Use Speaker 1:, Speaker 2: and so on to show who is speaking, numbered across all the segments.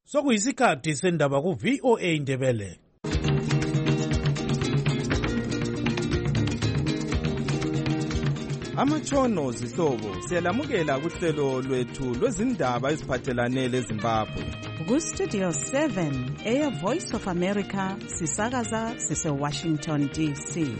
Speaker 1: Sokuyisikhathi sendaba ku VOA Indebele.
Speaker 2: Amatshono zihlobo siyalamukela kuhlelo lwethu lwezindaba eziphathelane leZimbabwe.
Speaker 3: Ku-Studio 7 Air Voice of America sisakaza sise-Washington DC.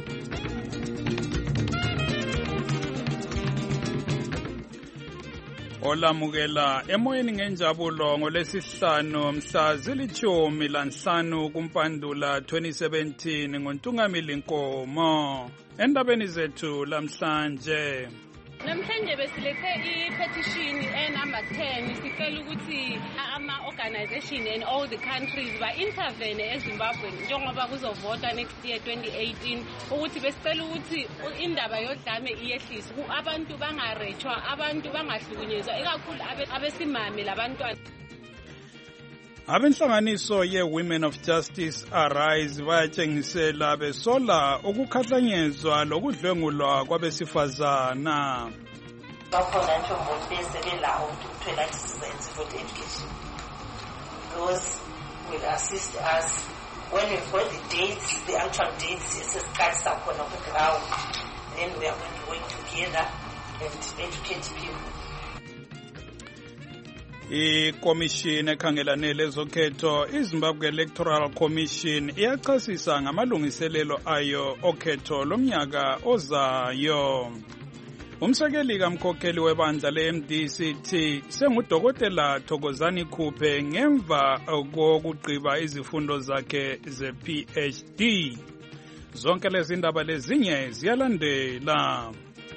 Speaker 4: Olamukela emoyeni ngenjabulo ngolesihlanu mhla zili-15 kuMpandula 2017 ngoNtungamili Nkomo. Endabeni zethu lamhlanje.
Speaker 5: Namhlanje besilethe i-petition number 10 sicela ukuthi ama-organization and all the countries ba-intervene eZimbabwe njengoba kuzovota next year 2018 ukuthi besicela ukuthi indaba yodlame iyehliswe, abantu bangarechwa, abantu bangahlukunyezwa, ikakhulu abesimame labantwana.
Speaker 4: Abenhlanganiso ye-Women of Justice Arise bayatshengisela besola ukukhahlanyezwa lokudlwengulwa kwabesifazana.
Speaker 6: Bakhona nje umbonise belawo ukuthola assistance for education. Those will assist us when we've got the dates, the actual dates, esiqalisa sakhona on the ground. Then we are going to work together and educate people.
Speaker 4: ICommission ekhangelane lezokhetho iZimbabwe Electoral Commission iyachasisa ngamalungiselelo ayo okhetho lomnyaka ozayo. Umsekeli kamkhokheli webandla le-MDCT sengudokotela Thokozani Khuphe ngemva kokugqiba izifundo zakhe ze-PhD. Zonke lezi ndaba lezinye ziyalandela.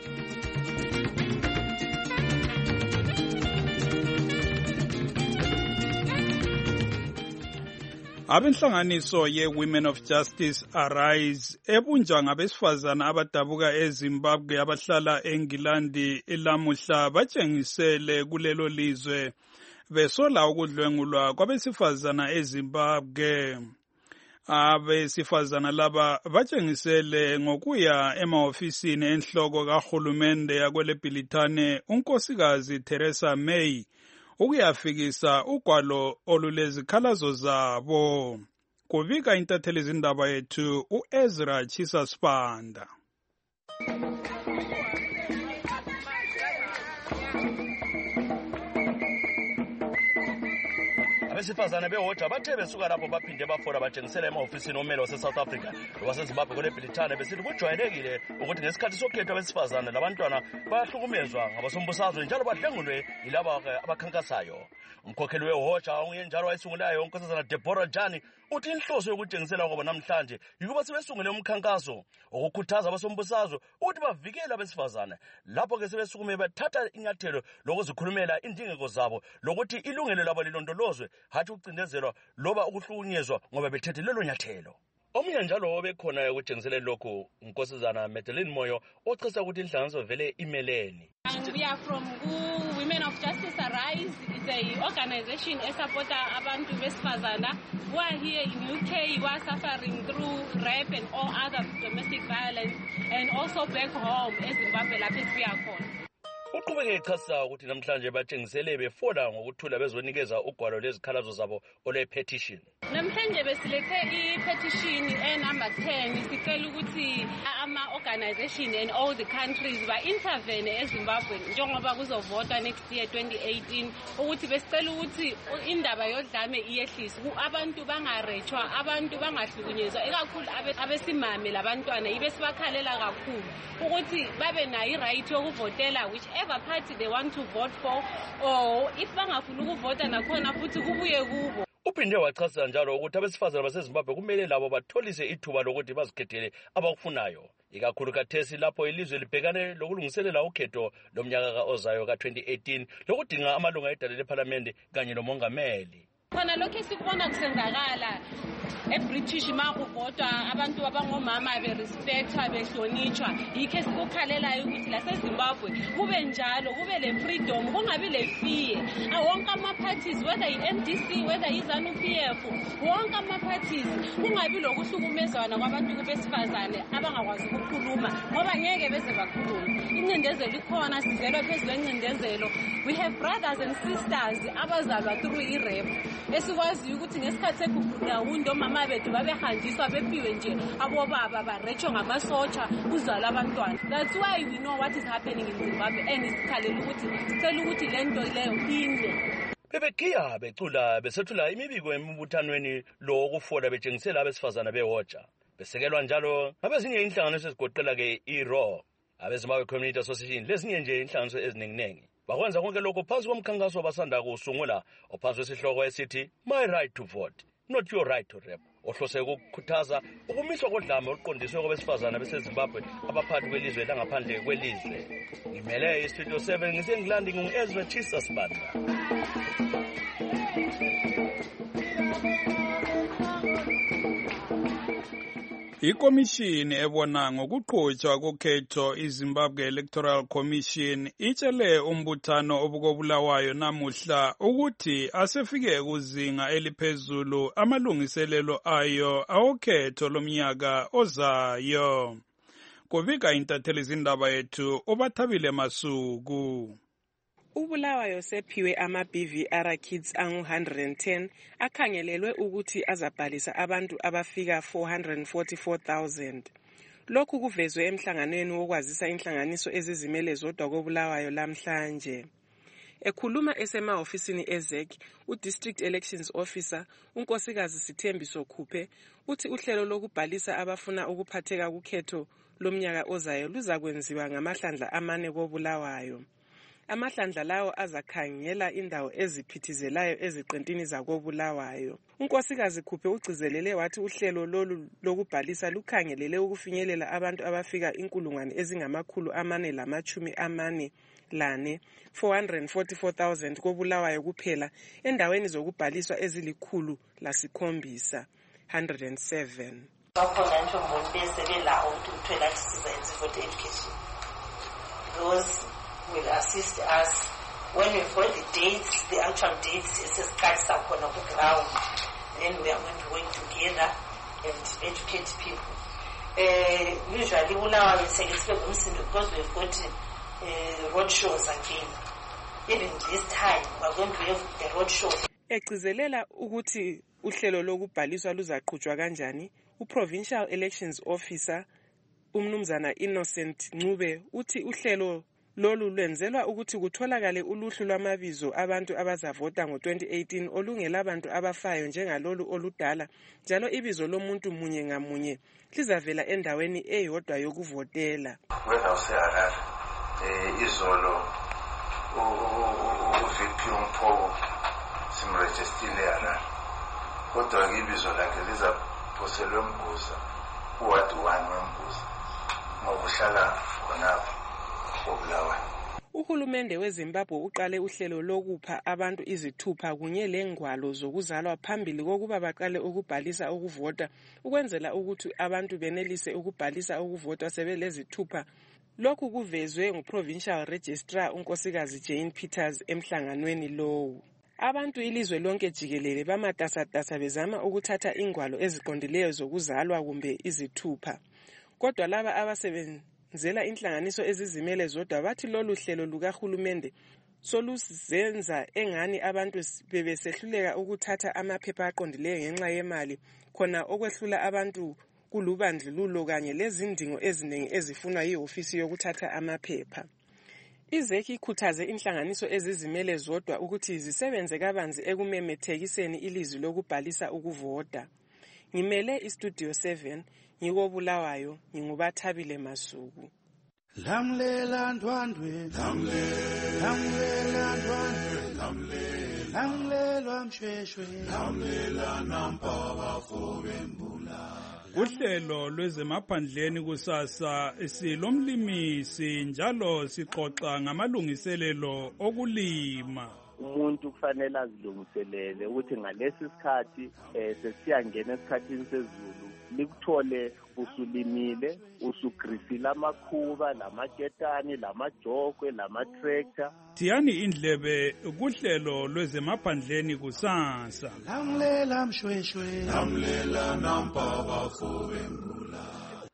Speaker 4: Abenhlanganiso ye-Women of Justice Arise ebunjwa ngabesifazana abadabuka eZimbabwe abahlala eNgilandi lamuhla batshengisele kulelo lizwe besola ukudlwengulwa kwabesifazana eZimbabwe. Abesifazana laba batshengisele ngokuya emahofisini enhloko kahulumende yakweleBhilitane unkosikazi Theresa May ukuyafikisa ugwalo olulezikhalazo zabo. Kubika intatheli izindaba yethu uEzra Chisa Spanda.
Speaker 7: Abesifazane behoja bathe besuka lapho baphinde bafora batshengisela emahofisini omelo wase-South Africa lowaseZimbabwe kweleBhilitane besithi kujwayelekile ukuthi ngesikhathi sokhetho abesifazane labantwana bayahlukumezwa ngabasombusazwe njalo badlengulwe yilaba abakhankasayo. Umkhokheli wehoja onguye njalo wayesungulayo unkosazana Deborah Jani uthi inhloso yokutshengisela kwabo namhlanje yikuba sebesungule umkhankaso ukukhuthaza abasombusazwe ukuthi bavikele abesifazane. Lapho-ke sebesukume bathatha inyathelo lokuzikhulumela indingeko zabo lokuthi ilungelo labo lilondolozwe hathi ukucindezelwa loba ukuhlukunyezwa ngoba bethethe lelo nyathelo. Omunye njalo obekhona ukutshengisela lokhu unkosazana Madeline Moyo ochasa ukuthi inhlanganiso vele imeleni.
Speaker 5: We are from Women of Justice Arise. It's an organization that supports abantu besifazana who are here in UK, who are suffering through rape and all other domestic violence, and also back home in Zimbabwe lapho siyakhona.
Speaker 7: Uqhubeke echasa ukuthi namhlanje batshengisele befola ngokuthula bezonikeza ugwalo lezikhalazo zabo ole-petition.
Speaker 5: Namhlanje besilethe i-petition number 10 sicela ukuthi ama-organization and all the countries ba-intervene eZimbabwe njengoba kuzovota next year 2018 ukuthi besicela ukuthi indaba yodlame iyehliswe, abantu bangarechwa, abantu bangahlukunyezwa, ikakhulu abesimame labantwana ibe sibakhalela kakhulu ukuthi babe nayo i-right yokuvotela whichever party they want to vote for, or if bangafuna ukuvota nakhona futhi kubuye kubo.
Speaker 7: Uphinde wachasa njalo ukuthi abesifazana baseZimbabwe kumele labo batholise ithuba lokuthi bazikhethele abakufunayo, ikakhulu kathesi lapho ilizwe libhekane lokulungiselela ukhetho lomnyaka ozayo ka-2018 lokudinga amalunga edale lePhalamende kanye nomongameli.
Speaker 5: Khona lokho esikubona kusenzakala eBritish makuvotwa abantu abangomama berespectwa behlonitshwa, yikho esikukhalelayo ukuthi laseZimbabwe kube njalo, kube le freedom, kungabi le fear. Wonke ama-parties, whether i-MDC, whether i-ZANU-PF, wonke ama-parties kungabi lokuhlukumezwana kwabantu besifazane abangakwazi ukukhuluma ngoba ngeke beze bakhulume. Incindezelo ikhona, sizelwe phezu kwencindezelo. We have brothers and sisters abazalwa through i-rape. esikwaziyo ukuthi ngesikhathi segugudawundi omama bethu babehanjiswa bephiwe nje abobaba baretsho ngamasotsha kuzala abantwana. That's why we know what is happening in Zimbabwe and sikhalela ukuthi sicela ukuthi lento leyo ime.
Speaker 7: Bebekhiya becula besethula imibiko emibuthanweni lo wokufola betshengisela abesifazana behoja. Besekelwa njalo ngabezinye inhlanganiso ezigoqela ke i-RAW, abeZimbabwe Community Association lezinye nje inhlanganiso eziningi. Bakwenza konke lokho phansi komkhankaso abasanda kusungula ophansi kwesihloko esithi My Right to Vote, Not Your Right to Rap, ohlose ukukhuthaza ukumiswa kodlame oluqondiswe kwabesifazana beseZimbabwe abaphathi kwelizwe langaphandle kwelizwe. Ngimele iStudio 7 ngisengilandi ngu-Ezra Chisa Sibanda.
Speaker 4: Ikomishini ebona ngokuqhutshwa kokhetho iZimbabwe Electoral Commission itshele umbuthano obukobulawayo namuhla ukuthi asefike kuzinga eliphezulu amalungiselelo ayo awokhetho lomnyaka ozayo. Kubika intatheli izindaba yethu uBathabile Masuku.
Speaker 8: uBulawayo sephiwe ama-BVR kits angu-110 akhangelelwe ukuthi azabhalisa abantu abafika 444,000. Lokhu kuvezwe emhlanganweni wokwazisa inhlanganiso ezizimele zodwa koBulawayo lamhlanje. Ekhuluma esemahofisini eZEC, uDistrict Elections Officer uNkosikazi Sithembiso Khuphe uthi uhlelo lokubhalisa abafuna ukuphatheka kukhetho lomnyaka ozayo luzakwenziwa ngamahlandla 4 koBulawayo. Amahlandla lawo azakhangela indawo eziphithizelayo eziqintini zakoBulawayo. uNkosikazi Khuphe ugcizelele wathi uhlelo lolu lokubhalisa lukhangelele ukufinyelela abantu abafika 444,000 koBulawayo kuphela endaweni zokubhaliswa ezili-107.
Speaker 6: Bakhona ntombi besebelawo ukuthi uthola isizenzi for education. Those will assist us when we've got the dates, the actual dates, esiqalisa khona ku ground. Then we are going to work together and educate people. Usually Bulawayo sekesibe ngumsindo because we've got road shows again. Even this time we are going to have a road show.
Speaker 8: Egcizelela ukuthi uhlelo lokubhaliswa luzaqhutshwa kanjani, uProvincial Elections Officer uMnumzana Innocent Ncube uthi uhlelo lolu lwenzelwa ukuthi kutholakale uluhlu lwamabizo abantu abazavota ngo-2018 olungelabantu abafayo njengalolu oludala, njalo ibizo lomuntu munye ngamunye lizavela endaweni eyodwa yokuvotela.
Speaker 9: Izolo uVP uMpho simrejistile yana kodwa ibizo lakhe lizaphoselwa eMbuza uward 1 weMbuza ngokuhlala khonapho koBulawayo.
Speaker 8: Uhulumende weZimbabwe uqale uhlelo lokupha abantu izithupha kunye lengwalo zokuzalwa phambili kokuba baqale ukubhalisa ukuvota ukwenzela ukuthi abantu benelise ukubhalisa ukuvota sebelezithupha. Lokhu kuvezwe nguProvincial Registrar uNkosikazi Jane Peters emhlanganweni lowo. Abantu ilizwe lonke jikelele bamatasatasa bezama ukuthatha ingwalo eziqondileyo zokuzalwa kumbe izithupha. Kodwa laba abasebenzela inhlanganiso ezizimele zodwa bathi lolu hlelo lukahulumende soluzenza engani abantu bebesehluleka ukuthatha amaphepha aqondileyo ngenxa yemali, khona okwehlula abantu kulubandlululo kanye lezindingo eziningi ezifunwa yihofisi yokuthatha amaphepha. iZEC ikhuthaze inhlanganiso ezizimele zodwa ukuthi zisebenze kabanzi ekumemethekiseni ilizwi lokubhalisa ukuvota. Ngimele iStudio 7 ngikoBulawayo nginguBathabile Masuku.
Speaker 1: Lamlela ndwandwe, lamlela ndwandwe, lamlela mshweshwe, lamlela nampaba fobembula. Uhlelo lwezemaphandleni kusasa silomlimisi njalo sixoxa ngamalungiselelo okulima.
Speaker 10: Umuntu kufanele azilungiselele ukuthi ngalesi sikhathi sesiyangena esikhathini sezulu likuthole usulimile, usugrisile amakhuba, lamaketani, lamajokwe, lama-tractor.
Speaker 4: Thiyani indlebe kuhlelo lwezemaphandleni kusasa.
Speaker 1: Lamlela mshweshwe, lamlela nampaba fobembula.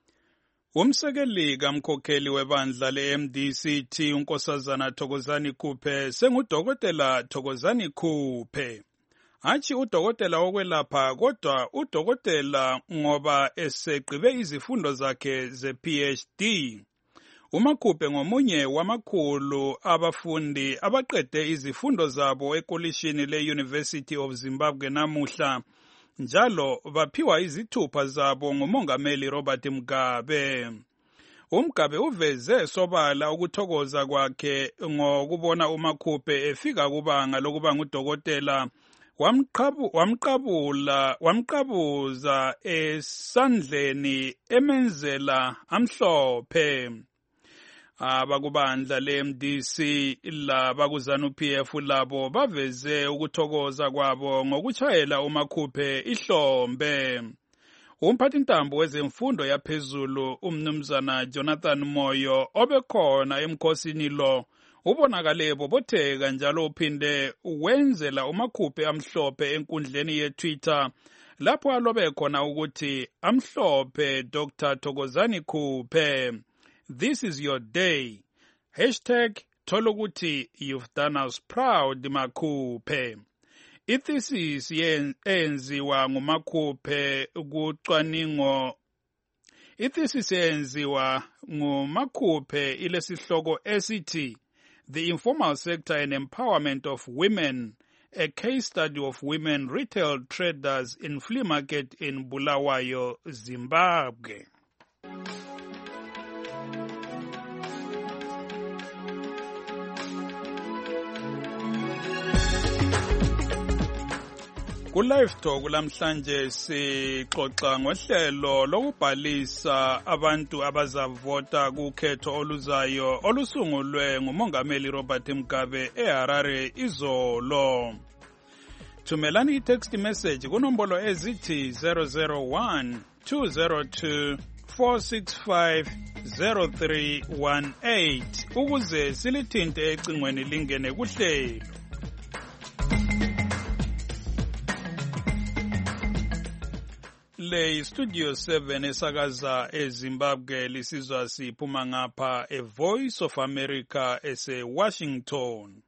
Speaker 4: Umsekeli kamkhokheli webandla le-MDCT uNkosazana Thokozani Khuphe sengudokotela Thokozani Khuphe. Hatshi udokotela wokwelapha kodwa udokotela ngoba esegqibe izifundo zakhe ze-PhD. uMakhuphe ngomunye wamakhulu abafundi abaqede izifundo zabo ekolishini le-University of Zimbabwe namuhla, njalo baphiwa izithupha zabo ngumongameli Robert Mugabe. uMgabe uveze sobala ukuthokoza kwakhe ngokubona uMakhuphe efika kubanga lokuba ngudokotela, wamqabuza esandleni emenzela amhlophe. Abakubandla le-MDC labakuZANU-PF labo baveze ukuthokoza kwabo ngokutshayela uMakhuphe ihlombe. Umphathintambo wezemfundo yaphezulu umnumzana Jonathan Moyo obekhona emkhosini lo ubonakale bobotheka njalo uphinde wenzela uMakhuphe amhlophe enkundleni ye-Twitter lapho alobe khona ukuthi amhlophe Dr. Thokozani Khuphe. This is your day. #thola ukuthi you've done us proud Makhuphe. Ithesis yenziwa nguMakhuphe kucwaningo. Ithesis yenziwa nguMakhuphe ilesihloko esithi The Informal Sector and Empowerment of Women, a case study of women retail traders in flea market in Bulawayo, Zimbabwe. Ku-Live Talk lamhlanje sixoxa ngohlelo lokubhalisa abantu abazavota kukhetho oluzayo olusungulwe ngumongameli Robert Mugabe eHarare izolo. Thumelani i-text message kunombolo ezithi 001 202 465 0318 ukuze silithinte ecingweni lingene kuhlelo. Le Studio 7 esakaza eZimbabwe lisizwa siphuma ngapha eVoice of America ese-Washington.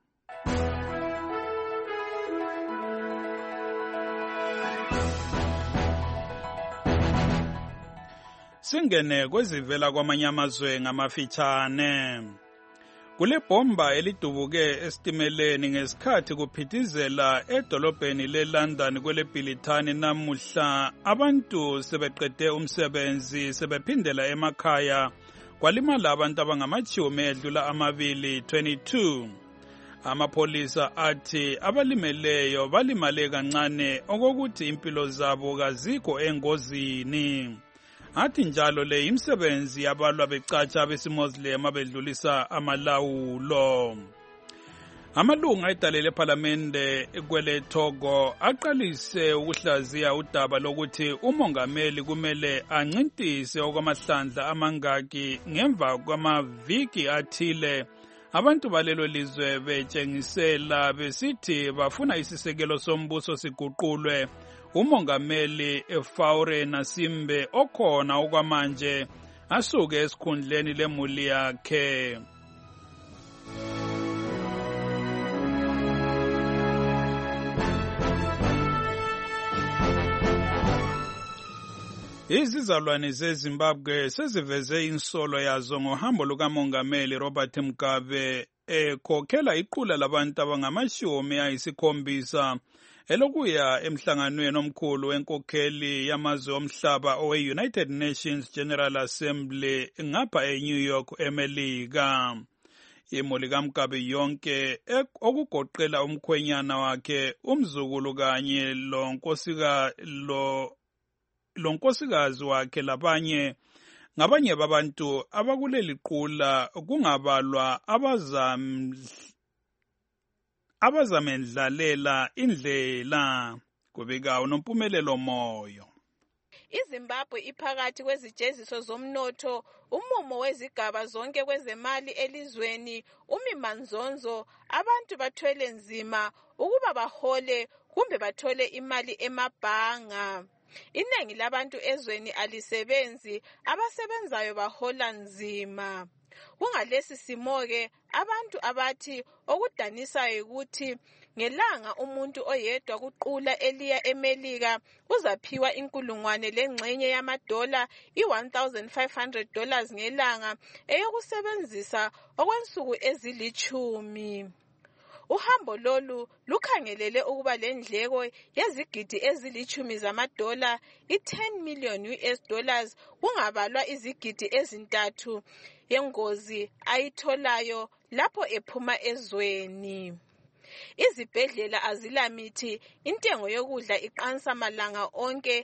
Speaker 4: Singene kwezivela kwamanye amazwe ngamafitshane. Kule bomba elidubuke esitimeleni ngesikhathi kuphithizela edolobheni leLondon kwele Bhilithani namuhla, abantu sebeqede umsebenzi sebephindela emakhaya, kwalimala abantu abangamatshumi edlula 22. Amapolisa athi abalimeleyo balimale kancane okokuthi impilo zabo kazikho engozini. Athi njalo le imsebenzi yabalwa becatsha besimozlem abedlulisa amalawulo. Amalunga edale lePhalamende kwele Togo aqalise ukuhlaziya udaba lokuthi umongameli kumele ancintise okwamahlandla amangaki ngemva kwamaviki athile abantu balelo lizwe betshengisela besithi bafuna isisekelo sombuso siguqulwe. Umongameli Faure Nasimbe okhona okwamanje asuke esikhundleni lemuli yakhe. Izizalwane zeZimbabwe seziveze insolo yazo ngohambo lukamongameli Robert Mugabe ekhokhela iqula labantu abangama-70 elokuya emhlanganweni omkhulu wenkokheli yamazwe omhlaba owe-United Nations General Assembly ngapha eNew York, eMelika. Imuli kaMugabe yonke okugoqela umkhwenyana wakhe, umzukulu kanye lonkosikazi wakhe labanye ngabanye babantu abakuleli qula kungabalwa abazamendlalela indlela, kubika uNompumelelo Moyo.
Speaker 11: iZimbabwe iphakathi kwezijeziso zomnotho, umumo wezigaba zonke kwezemali elizweni, umimanzonzo, abantu bathwele nzima ukuba bahole kumbe bathole imali emabhanga. Iningi labantu ezweni alisebenzi, abasebenzayo bahola nzima. Kungalesi simo-ke abantu abathi okudanisayo ukuthi Ngelanga umuntu oyedwa kuqula eliya eMelika uzaphiwa inkulungwane lengxenye yamadola $1,500 ngelanga eyokusebenzisa okwensuku ezilitshumi. Uhambo lolu lukhangelele ukuba lendleko yezigidi ezilitshumi zamadola $10 million kungabalwa izigidi ezintathu yengozi ayitholayo lapho ephuma ezweni. Izibhedlela azilamithi, intengo yokudla iqansa malanga onke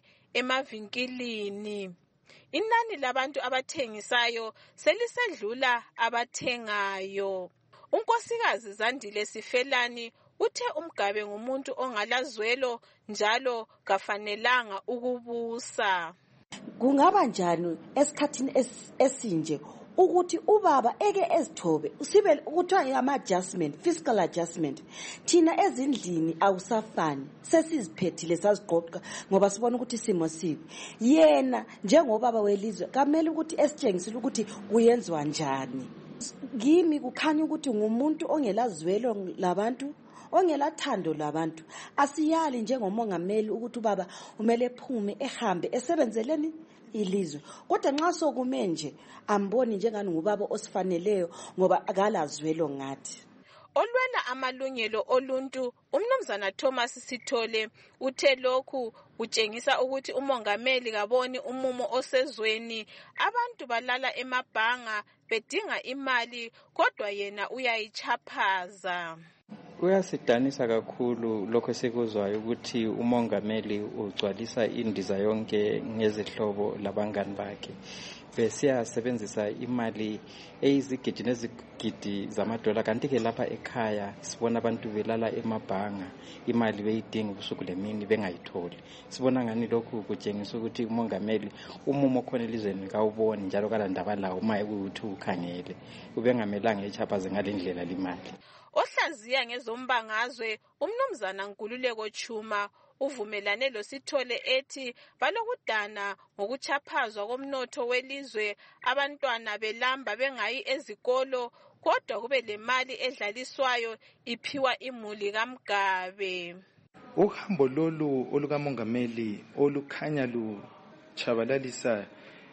Speaker 11: emavinkilini. Inani labantu abathengisayo selisedlula abathengayo. Unkosikazi Zandile Sifelani uthe uMgabe ngumuntu ongalazwelo njalo kafanelanga ukubusa.
Speaker 12: Kungaba njani esikhathini esinje ukuthi ubaba eke ezithobe sibe kuthiwa ama-adjustment, fiscal adjustment. Thina ezindlini awusafani, sesiziphethile saziqoqa ngoba sibona ukuthi isimo sibi. Yena njengobaba welizwe kamele ukuthi esitshengisile ukuthi kuyenziwa njani. Kimi kukhanya ukuthi ngumuntu ongelazwelo labantu, ongelathando labantu. Asiyali njengomongameli ukuthi ubaba umele ephume ehambe esebenzeleni ilizwe. Kodwa nxa sokume nje amboni njengani ngubaba osifaneleyo ngoba akalazwelo ngathi.
Speaker 11: Olwela amalungelo oluntu uMnumzana Thomas Sithole uthe lokhu utshengisa ukuthi umongameli kaboni umumo osezweni. Abantu balala emabhanga bedinga imali kodwa yena uyayichaphaza.
Speaker 13: Kuyasidanisa kakhulu lokho esikuzwayo ukuthi umongameli ugcwalisa indiza yonke ngezihlobo labangani bakhe. Besiyasebenzisa imali eyizigidi nezigidi zamadola, kanti ke lapha ekhaya sibona abantu belala emabhanga, imali beyidinga ubusuku lemini bengayitholi. Sibona ngani lokhu kutshengisa ukuthi umongameli umumo khona elizweni kawuboni njalo kalandaba lawo uma ekuthi ukhangele ubengamelanga echaphaze ngalendlela limali.
Speaker 11: Ohlaziya ngezombangazwe uMnumzana Nkululeko Chuma uvumelane loSithole ethi balokudana ngokuchaphazwa komnotho welizwe, abantwana belamba bengayi ezikolo kodwa kube lemali edlaliswayo iphiwa imuli kaMgabe.
Speaker 1: Uhambo lolu olukamongameli olukhanya luchabalalisa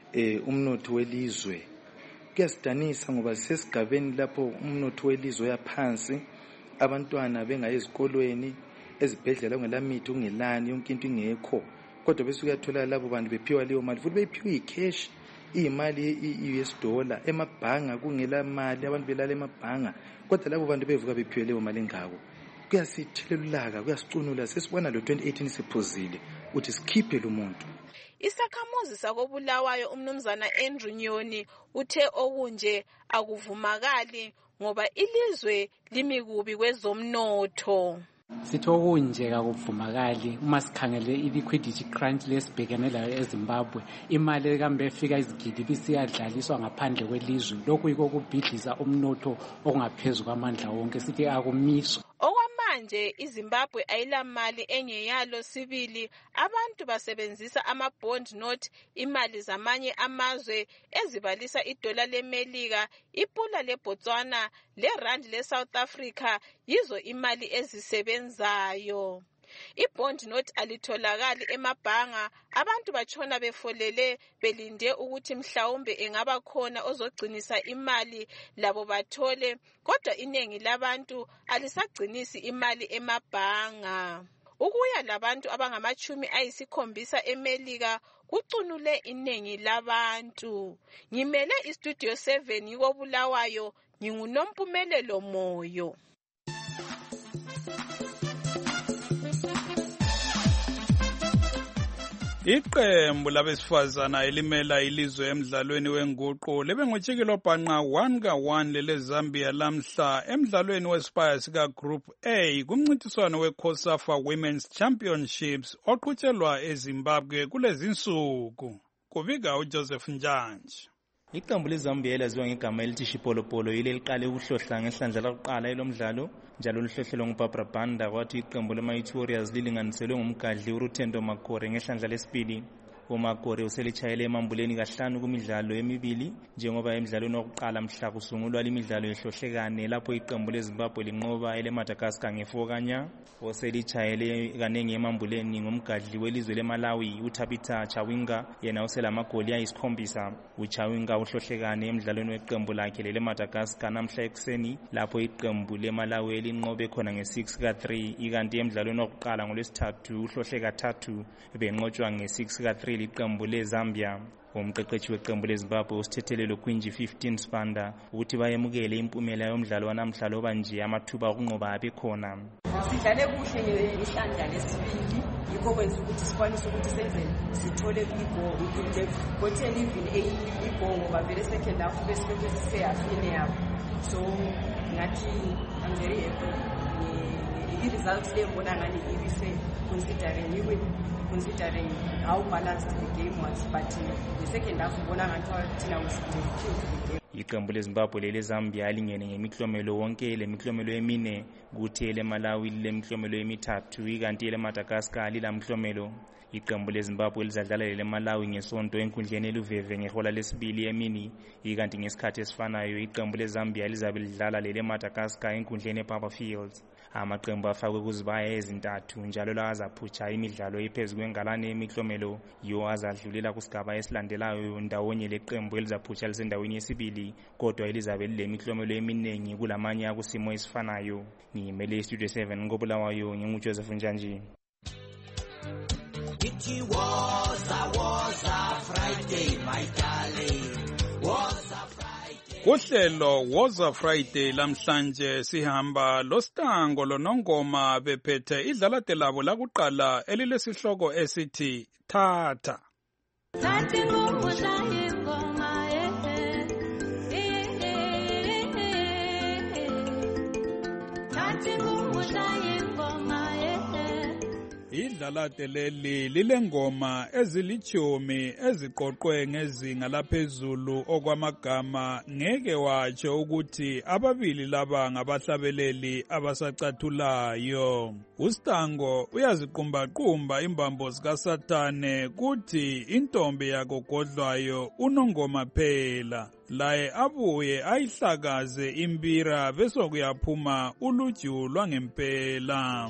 Speaker 1: umnotho welizwe kuyasidanisa ngoba sesigabeni lapho umnotho welizwe yaphansi, abantwana bengayi ezikolweni, ezibhedlela ungelamithi ungelani, yonke into ingekho, kodwa bese uyathola labo bantu bephiwa leyo mali futhi bephiwa icash, imali i-US dollar. Emabhanga kungela mali, abantu belala emabhanga kodwa labo bantu bevuka bephiwe leyo mali engako. Kuyasithelelulaka, kuyasicunula. Sesibona lo 2018 siphuzile ukuthi sikhiphe lo muntu.
Speaker 11: Isakhamuzi sakobulawayo uMnumzana Andrew Nyoni uthe okunje akuvumakali ngoba ilizwe limikubi kwezomnotho.
Speaker 14: Sithi okunje akuvumakali uma sikhangele i-liquidity crunch lesibhekene layo eZimbabwe, imali kambe efika izigidi bisiyadlaliswa ngaphandle kwelizwe. Lokhu yiko kubhidliza umnotho okungaphezu kwamandla wonke. Sithi akumiswa.
Speaker 11: Manje iZimbabwe ayilamali engeyalo sibili, abantu basebenzisa ama-bond note, imali zamanye amazwe ezibalisa idola leMelika, ipula leBotswana, lerand leSouth Africa, yizo imali ezisebenzayo. I-bond note alitholakali emabhanga, abantu batshona befolele belinde ukuthi mhlawumbe engaba khona ozogcinisa imali labo bathole, kodwa iningi labantu alisagcinisi imali emabhanga. Ukuya labantu abangama-70 eMelika kucunule iningi labantu. Ngimele iStudio 7 yikobulawayo, nginguNompumelelo Moyo.
Speaker 4: Iqembu labesifazana elimela ilizwe emdlalweni wenguqu libe ngutshikilo bhanqa 1-1 leleZambia lamhla emdlalweni wesipaya sika Group A kumncintiswano weCOSAFA Women's Championships oqhutshelwa eZimbabwe kulezi nsuku. Kubika uJoseph Njanji.
Speaker 15: Iqembu leZambia elaziwa ngegama elithi Chipolopolo yile liqale ukuhlohla ngehlandla lokuqala elomdlalo, njalo luhlohlelwe nguBarbara Banda, kwathi iqembu leMighty Warriors lilinganiselwe ngumgadli uRutendo Makore ngehlandla lesibili. uMagore uselitshayele emambuleni kahlanu kumidlalo emibili, njengoba emidlalweni wokuqala mhla kusungulwa imidlalo yehlohlekane lapho iqembu leZimbabwe linqoba eleMadagascar nge4-0. Oselitshayele kanengi emambuleni ngumgadli welizwe leMalawi uThabitha Chawinga, yena uselamagoli ayi7. uChawinga uhlohlekane emidlalweni weqembu lakhe leMadagascar namhla ekuseni lapho iqembu leMalawi linqobe khona nge6-3, ikanti emidlalweni wokuqala ngolwesithathu uhlohleka 3 benqotshwa nge6-3 liqembu leZambia. Umqeqeshi weqembu leZimbabwe usithethelelo Kwinji 15 Spanda ukuthi bayemukele impumela yomdlalo wanamhla loba nje amathuba okunqoba abekhona.
Speaker 16: Sidlale kuhle ihlandla lesibili, yikho kwenza ukuthi sikwanise ukuthi senze sithole igoli ukuthi gothela even igoli ngoba vele second half bese seyafine yabo. So ngathi I'm very happy. I-result lebona ngani ibise considering how balanced the game was, but the second half ubona ngathi thina we should have killed the game.
Speaker 15: Iqembu leZimbabwe leZambia alingene ngemiklomelo wonke lemiklomelo emine, kuthi eleMalawi lemiklomelo emithathu, ikanti eleMadagascar lilamklomelo. Iqembu leZimbabwe lizadlala leMalawi ngesonto enkundleni eluveve ngehola lesibili emini, ikanti ngesikhathi esifanayo iqembu leZambia lizabe lidlala leMadagascar enkundleni ePapa Fields. Amaqembu afakwe kuzibaya ezintathu njalo lawa azaphutsha imidlalo ephezu kwengalane yemiklomelo yiwo azadlulela kusigaba esilandelayo ndawonye leqembu elizaphutsha lisendaweni yesibili, kodwa elizabe lilemiklomelo eminingi kulamanye akusimo esifanayo. Ngimele Studio 7 ngobulawayo nginguJoseph Njanji.
Speaker 17: It was a Friday, my darling. Was a Friday.
Speaker 4: Kuhlelo was a Friday lamhlanje sihamba loStango loNongoma bephethe idlalate labo lakuqala elilesihloko esithi Thatha.
Speaker 18: Thatha ngumudla ingoma Thatha ngumudla ingoma
Speaker 4: Idlalate leli lilengoma ezilithumi eziqoqwe ngezinga laphezulu okwamagama, ngeke watsho ukuthi ababili laba ngabahlabeleli abasacathulayo. uStango uyaziqumbaqumba imbambo zikaSathane kuthi intombi yakogodlwayo uNongoma phela, laye abuye ayihlakaze imbira bese kuyaphuma uluju lwangempela.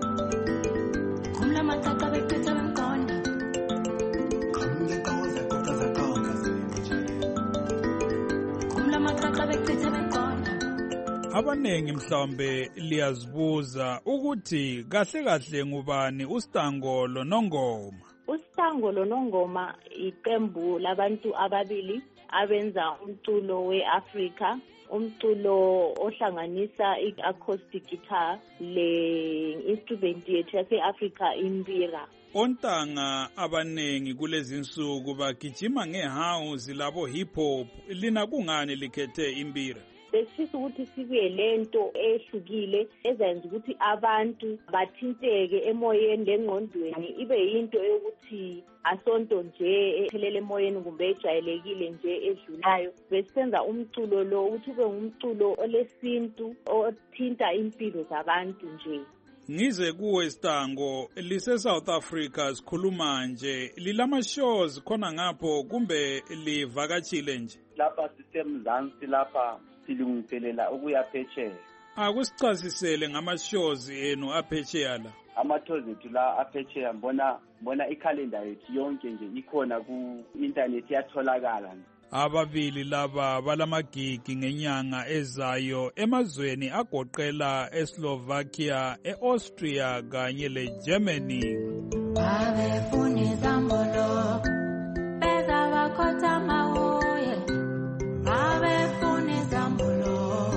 Speaker 4: Abanengi mhlawumbe liyazibuza ukuthi kahle kahle ngubani uStango loNongoma.
Speaker 19: uStango loNongoma iqembu labantu ababili abenza umculo weAfrica, umculo ohlanganisa i-acoustic guitar le-instrument yethu yase-Africa imbira.
Speaker 4: Ontanga abanengi kulezi nsuku bagijima ngehouse labo hip hop, lina kungani likhethe imbira?
Speaker 19: Besifisa ukuthi sibuye lento ehlukile ezenza ukuthi abantu bathinteke emoyeni lengqondweni, ibe yinto yokuthi asonto nje ephelele emoyeni kumbe ejayelekile nje edlulayo. Besenza umculo lo ukuthi ube ngumculo olesintu othinta impilo zabantu nje.
Speaker 4: Ngize kuwe Stango, lise South Africa sikhuluma nje, lilama shows khona ngapho kumbe livakatshile nje?
Speaker 10: Lapha sisemzansi lapha silungiselela ukuya phetsheya.
Speaker 4: Akusichazisele ngama shows enu aphetsheya la.
Speaker 10: Amathozi ethu la aphetsheya mbona ikhalenda yethu yonke nje ikhona ku internet yatholakala.
Speaker 4: Ababili laba balamagigi ngenyanga ezayo emazweni agoqela eSlovakia, eAustria kanye leGermany.
Speaker 18: Abefuni zambolo beza bakhotha mawuye abefuni zambolo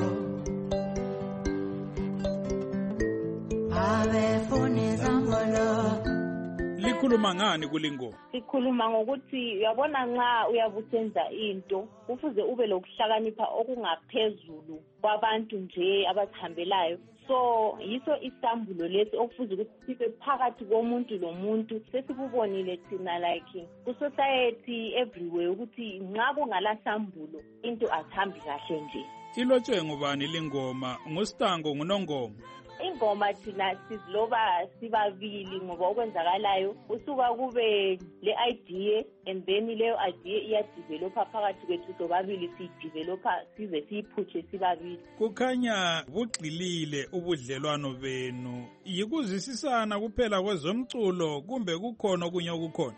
Speaker 18: abefuni zambolo.
Speaker 4: Likhuluma ngani kulingo?
Speaker 19: Sikhuluma ngokuthi uyabona nxa uyabusenza into kufuze ube lokuhlakanipha okungaphezulu kwabantu nje abazihambelayo. So yiso isambulo lesi okufuze ukuthi sibe phakathi komuntu lomuntu. Sesikubonile thina like ku society everywhere ukuthi nxa kungala sambulo into azihambi kahle nje.
Speaker 4: Ilotshwe ngubani lingoma? nguStango nguNongoma?
Speaker 19: ingoma thina siziloba sibabili ngoba okwenzakalayo usuka kube le idea and then leyo idea iyadevelopa phakathi kwethu sobabili siyidevelopa size siyiphutshe sibabili.
Speaker 4: Kukhanya bugxilile ubudlelwano benu yikuzwisisana kuphela kwezomculo kumbe kukhona okunye okukhona?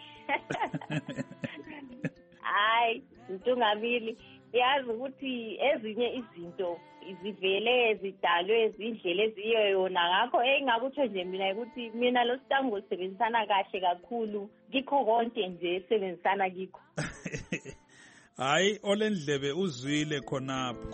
Speaker 19: Hayi Ntungamili, yazi ukuthi ezinye izinto zivele zidalwe zindlela eziyo yona ngakho engakutsho nje mina ukuthi mina lo Sitango sisebenzisana kahle kakhulu kikho konke nje sebenzisana kikho.
Speaker 4: Hayi olendlebe uzwile khonapho.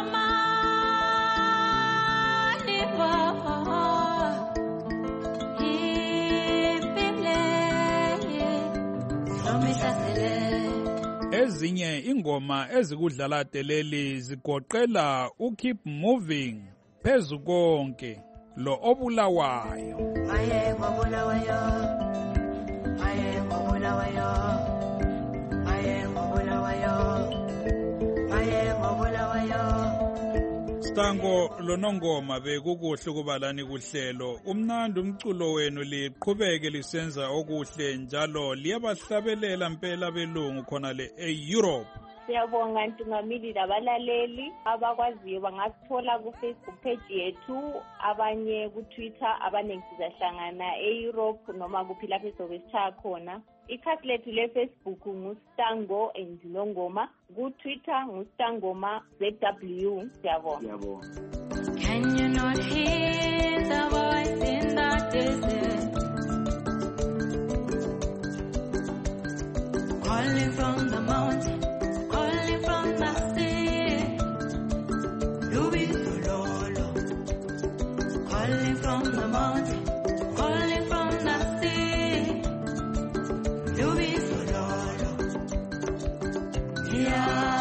Speaker 4: Ezinye ingoma ezikudlala deleli zigoqela uKeep Moving, Phezu Konke, lo Obulawayo.
Speaker 18: Aye ngobulawayo, aye ngobulawayo, aye ngobulawayo, aye ngobulawayo.
Speaker 4: Sitango lonongoma bekukuhle kubalani kuhlelo. Umnandi umculo wenu liqhubeke lisenza okuhle njalo liyabahlabelela impela belungu khona le eEurope.
Speaker 19: Siyabonga Ntungamili labalaleli abakwaziyo bangasithola ku-Facebook page yethu, abanye ku-Twitter, abaningi sizahlangana e-Europe noma kuphi lapho esobe sishaya khona. Ikhasi lethu le-Facebook nguStango and Nongoma, ku-Twitter nguStangoma ZW. Siyabonga.
Speaker 18: Can you not hear the voice in the desert? Calling from the mountain, calling from the sea. Lubi Sololo. Calling from the mountain, calling from the sea. Lubi Sololo. Yeah.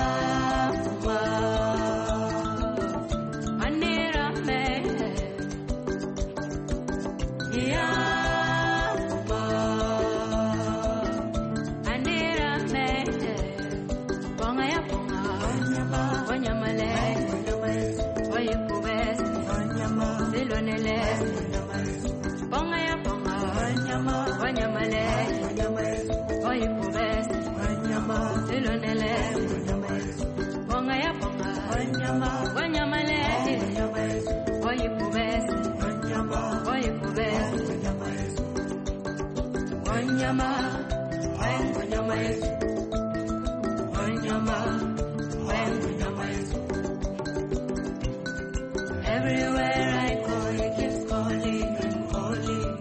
Speaker 18: Everywhere I go, he keeps calling and calling.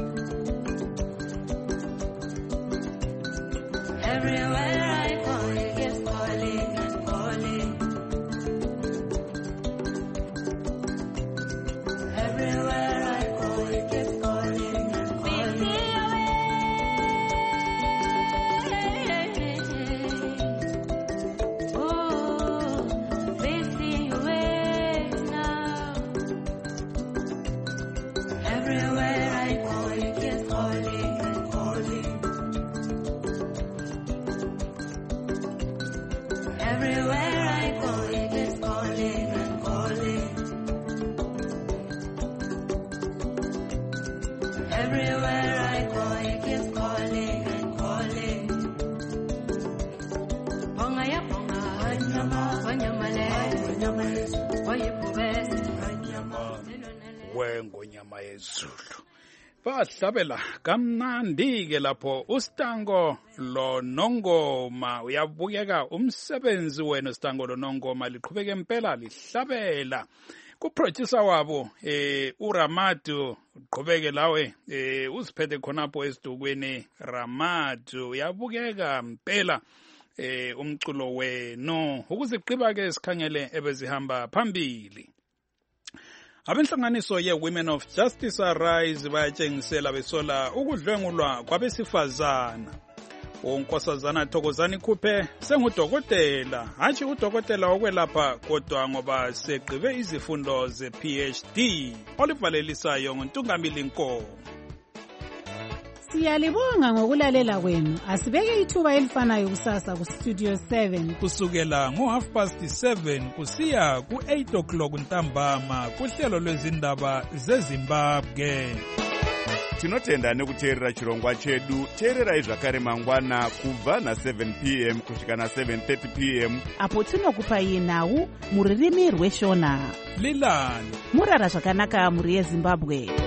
Speaker 18: Everywhere I go, he keeps calling and calling. Everywhere I go, he keeps calling and calling. Oh, facing away now. Everywhere I go, he keeps calling and calling. Everywhere I go, he keeps calling and calling. Everywhere I go, he keeps calling and calling. Bonga ya bonga, anyama, wanyamale, wayipubesi,
Speaker 4: Wengonyama yezulu. Bahlabela kamnandi-ke lapho uStango lonongoma. Uyabukeka umsebenzi wenu Sitango lonongoma liqhubeka impela lihlabela. Kuproducer wabo uRamadu uqhubeke lawe uziphethe khonapho esidukweni Ramadu. Uyabukeka impela umculo wenu. Ukuziqiba-ke sikhangele ebezihamba phambili. Abenhlanganiso ye-Women of Justice Arise bayatshengisela besola ukudlwengulwa kwabesifazana. uNkosazana Thokozani Khuphe sengudokotela, hatshi udokotela wokwelapha kodwa ngoba segqibe izifundo ze-PhD. Olivalelisayo nguNtungamili Nkomo.
Speaker 20: Siyalibonga ngokulalela kwenu. Asibeke ithuba elifanayo kusasa ku Studio 7
Speaker 4: kusukela ngo7:30 kusiya ku8 o'clock ntambama kuhlelo lwezindaba zeZimbabwe.
Speaker 21: Tinotenda nekuteerera chirongwa chedu. Teererai zvakare mangwana kubva na7 p.m. kusvika na7:30 p.m.
Speaker 3: apo tinokupai nhau muririmi rweshona.
Speaker 4: Lilani
Speaker 3: murara zvakanaka muri yeZimbabwe.